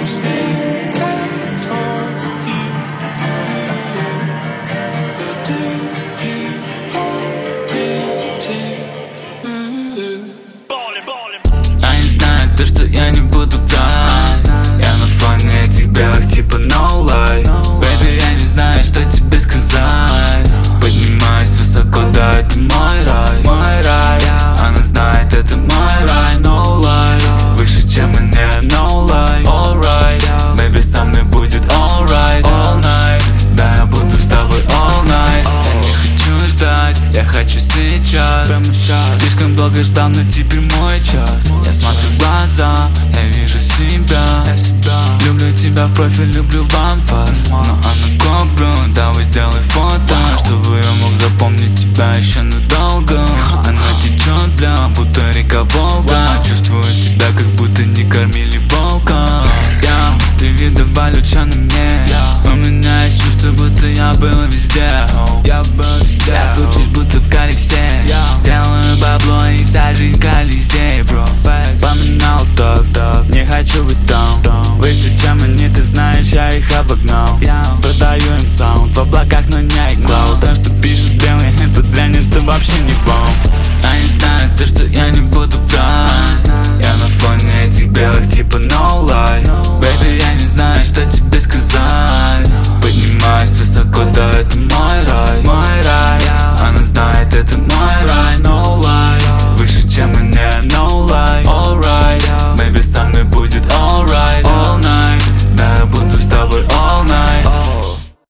stay there for you. But do you want me to? Они знают то, что я не буду там. Я на фоне этих белых типа no lie. Baby, я не знаю, что тебе сказать. Поднимаюсь высоко, да, это мой рай, мой рай. Она знает, это мой рай, no lie. Выше, чем мне, no lie, alright. Baby, со мной будет alright, all night. Да, я буду с тобой all night. Я не хочу ждать, я хочу сейчас. Слишком долго ждал, но теперь мой час. Я смотрю в глаза, я вижу себя. Люблю тебя в профиль, люблю в анфас. Но она коплю, давай сделай фото, чтобы я мог запомнить тебя еще надолго. Она течет, бля, будто река Волга. Чувствую себя, как будто не кормили волка. Я привидовали луча на мне. У меня есть чувство, будто я был везде. Я кручусь, будто в колесе. Делаю бабло и вся жизнь колизей, бро. Поменял топ, не хочу быть там. Выше, чем они, ты знаешь, я их обогнал. Продаю им саунд в облаках, но не iCloud. То, что пишут белые, это дрянь, это вообще не вам. Они знают то, что я не буду там. Я на фоне этих белых типа no